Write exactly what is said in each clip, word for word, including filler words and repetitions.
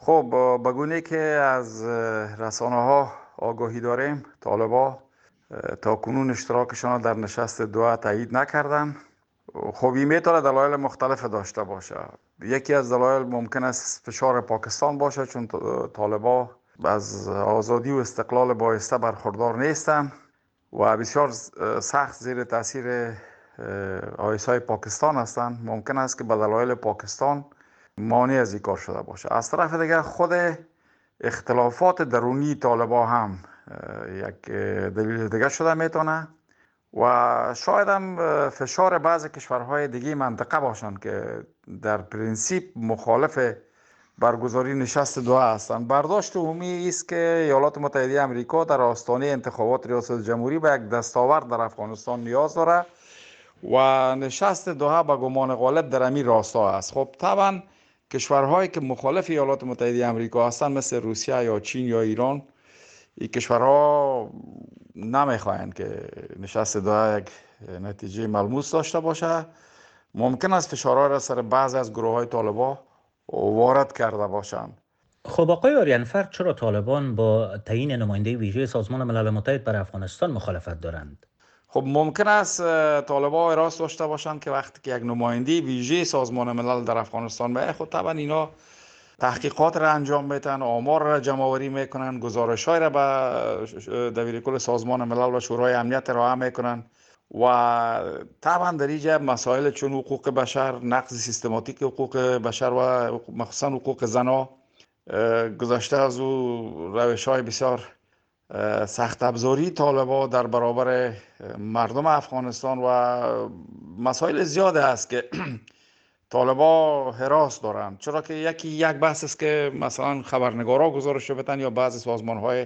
خب بگونه که از رسانه ها آگاهی داریم، طالبا تا کنون اشتراکشان را در نشست دوحه تایید نکردن. خب این میتونه دلایل مختلف داشته باشه. یکی از دلایل ممکن است فشار پاکستان باشه، چون طالبا از آزادی و استقلال بایسته برخوردار نیستن و بسیار سخت زیر تاثیر آیسای پاکستان هستند. ممکن است که به دلایل پاکستان مانع از این کار شده باشه. از طرف دیگر خود اختلافات درونی طالبا هم یک دلیل دیگر شده میتونه و شاید هم فشار بعض کشورهای دیگه منطقه باشند که در پرینسیپ مخالف برگزاری نشست دوحه هستند. برداشت عمومی است که ایالات متحده آمریکا در آستانه انتخابات ریاست جمهوری به یک دستاورد در افغانستان نیاز داره و نشست دوحه به گمان غالب در همین راستا است. خب طبعا کشورهایی که مخالف ایالات متحده آمریکا هستند مثل روسیه یا چین یا ایران، این کشورها نمیخواهند که نشست دوحه یک نتیجه ملموس داشته باشه. ممکن است فشارها را سر بعضی از گروه های طالبان وارد کرده باشند. خب آقای آریانفر، چرا طالبان با تعیین نماینده ویژه سازمان ملل متحد برای افغانستان مخالفت دارند؟ خب ممکن است طالبان اعتراض داشته باشند که وقتی که یک نماینده ویژه سازمان ملل در افغانستان به خود طبعا اینا تحقیقات را انجام میتن، آمار را جمع آوری میکنن، گزارش های را به دبیرکل سازمان ملل و شورای امنیت ارائه میکنن و طبعا در اینجا مسائل چون حقوق بشر، نقض سیستماتیک حقوق بشر و مخصوصا حقوق زنها گذشته از او روش های بسیار سخت ابزاری طالبان در برابر مردم افغانستان و مسائل زیاده است که طالبا حراس دارند. چرا که یکی یک بحث است که مثلا خبرنگارا گزارش بدن یا بعضی سازمان های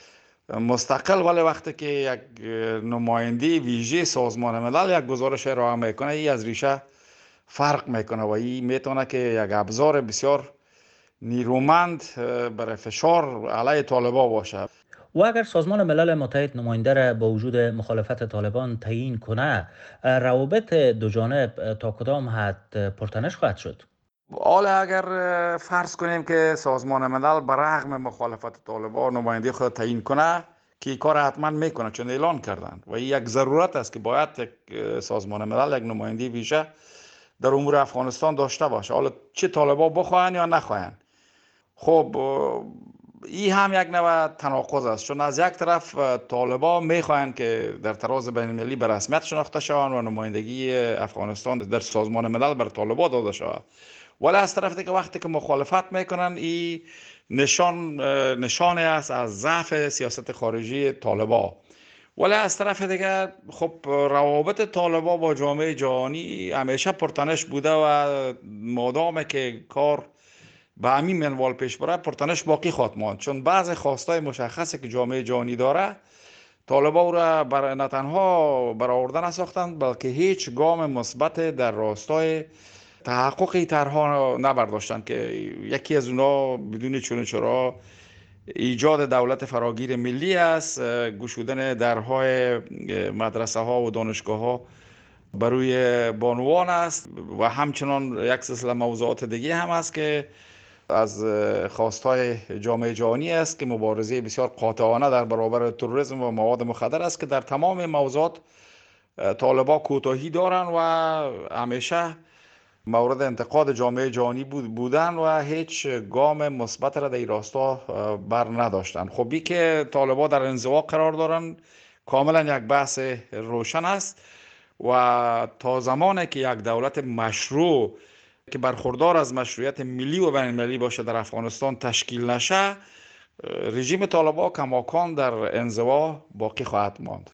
مستقل، ولی وقتی که یک نماینده ویژه سازمان ملل یک گزارش ارائه میکنه، این از ریشه فرق میکنه و این میتونه که یک ابزار بسیار نیرومند برای فشار علیه طالبا باشه. و اگر سازمان ملل متحد نماینده را با وجود مخالفت طالبان تعیین کنه، روابط دو جانب تا کدام حد پرتنش خواهد شد؟ حالا اگر فرض کنیم که سازمان ملل برغم مخالفت طالبان نماینده خود تعیین کنه، که این کار حتما میکنه چون اعلان کردن و این یک ضرورت است که باید یک سازمان ملل یک نماینده ویژه در امور افغانستان داشته باشه، حالا چه طالبان بخواهند یا نخواهند. خب این هم یک نوع تناقض است، چون از یک طرف طالبان میخواهند که در طراز بین المللی به رسمیت شناخته شوند و نمایندگی افغانستان در سازمان ملل بر طالبان داده شود، ولی از طرف دیگه وقتی که مخالفت میکنن این نشان نشانه است از ضعف سیاست خارجی طالبان. ولی از طرف دیگه خب روابط طالبان با جامعه جهانی همیشه پرتنش بوده و مادام که کار به همین منوال پیش بره پرتنش باقی خواهد ماند، چون بعضی خواستای مشخصی که جامعه جهانی داره طالبان او را بر نه تنها برآورده نساختند بلکه هیچ گام مثبت در راستای تحقق این طرحها نبرداشتند که یکی از اونها بدون چون و چرا ایجاد دولت فراگیر ملی است، گشودن درهای مدرسه ها و دانشگاه ها بروی بانوان است و همچنان یک سلسله موضوعات دیگه هم است که از خواستهای جامعه جهانی است که مبارزه بسیار قاطعانه در برابر تروریسم و مواد مخدر است که در تمام موضوعات طالبان کوتاهی دارند و همیشه مورد انتقاد جامعه جهانی بودن و هیچ گام مثبت را در این راستا بر نداشتن. خب این که طالبان در انزوا قرار دارن کاملا یک بحث روشن است و تا زمانی که یک دولت مشروع که برخوردار از مشروعیت ملی و بین المللی باشه در افغانستان تشکیل نشه، رژیم طالبان کماکان در انزوا باقی خواهد ماند.